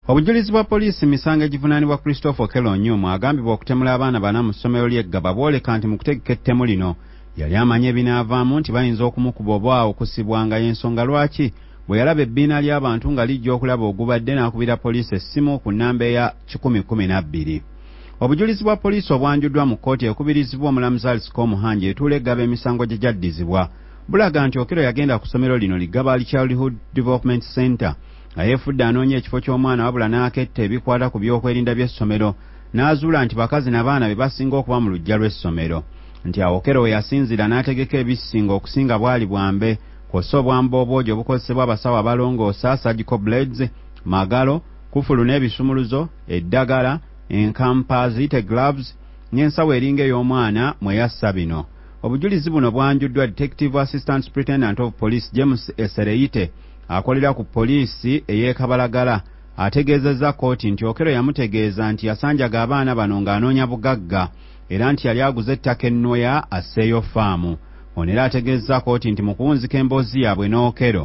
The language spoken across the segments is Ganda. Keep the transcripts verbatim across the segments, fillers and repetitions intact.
Obujulizi bwa poliisi misango egivunaanibwa Christopher Okello Onyumu agambibwa okutemula abaana bana mu ssomero ly'Eggaba booleka nti mu kutegeka ettemu lino yali amanye ebinaavaamu nti bayinza okumukuba oba okusibwanga y'ensonga lwaki bwe yalaba ebbiina ly'abantu nga lijja okulaba ogubadde n'akubira poliisi essimu ku nnamba eya kikumi kumi na bbiri. Obujulizi bwa poliisi obwanjuddwa mu kkooti ekubirizibwa omulamuzi Alice Komuhangi etuula Eggaba emisango gye gyaddizibwa bulaga nti Okello yagenda ku ssomero lino Liggaba Childhood Development Center nga yeefudde anoonya ekifo ky'omwana wabula n'aketta ebikwata ku byokwerinda by'essomero n'azuula nti bakazi n'abaana be basinga okuba mu luggya lw'essomero nti awo Okello we yasinzira n'ategeka ebisinga okusinga bwali bwambe kw'ossa obwambe obwogi obukozesebwa abasawo abalongoosa surgical blades, magalo, kufulu n'ebisumuluzo, eddagala, enkampa ziyite gloves n'ensawo eringa ey'omwana mwe yassa bino. Obujulizi buno bwanjuddwa Detective Assistant Superintendent of Police James Esereyite akolera ku poliisi ey'e Kabalagala ategeezezza kkooti nti Okello yamutegeeza nti yasanjaga abaana bano ng'anoonya bugagga era nti yali aguze ettaka ennoya asseeyo faamu. Ono era ategeezza kkooti nti mu kuwunzika emboozi yaabwe n'Okello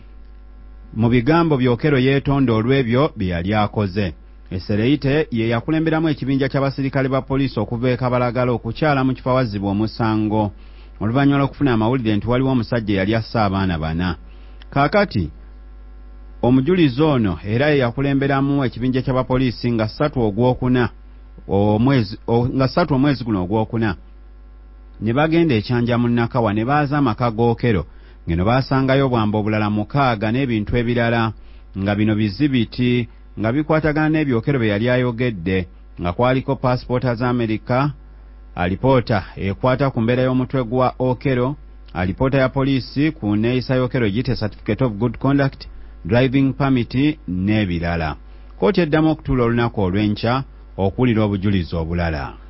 mu bigambo by'Okello yeetonda olw'ebyo bye yali akoze. Esereyite ye yakulemberamu ekibinja ky'abasirikale ba poliisi okuva e Kabalagala okukyala mu kifo awazibwa omusango oluvannyuma lw'okufuna amawulire nti waliwo omusajja yali asse abaana bana. Kaakati omujulizi ono era ye yakulemberamu ekibinja ky'abapoliisi nga ssatu ogwokuna omwezi nga ssatu omwezi guno ogwokuna ne bagenda ekyanja mu Nakawa ne baaza amaka g'Okello ngeno baasangayo obwambe obulala mukaaga n'ebintu ebirala nga bino bizibiti nga bikwatagana n'ebyo Okello bye yali ayogedde nga kwaliko paasipoota z'Amerika, alipoota ekwata ku mbeera y'omutwe gwa Okello, alipoota ya poliisi ku nneeyisa y'Okello egiyite Certificate of Good Conduct, driving permit n'ebirala. Kkooti eddamu okutuula olunaku olw'enkya okuwulira obujulizi obulala.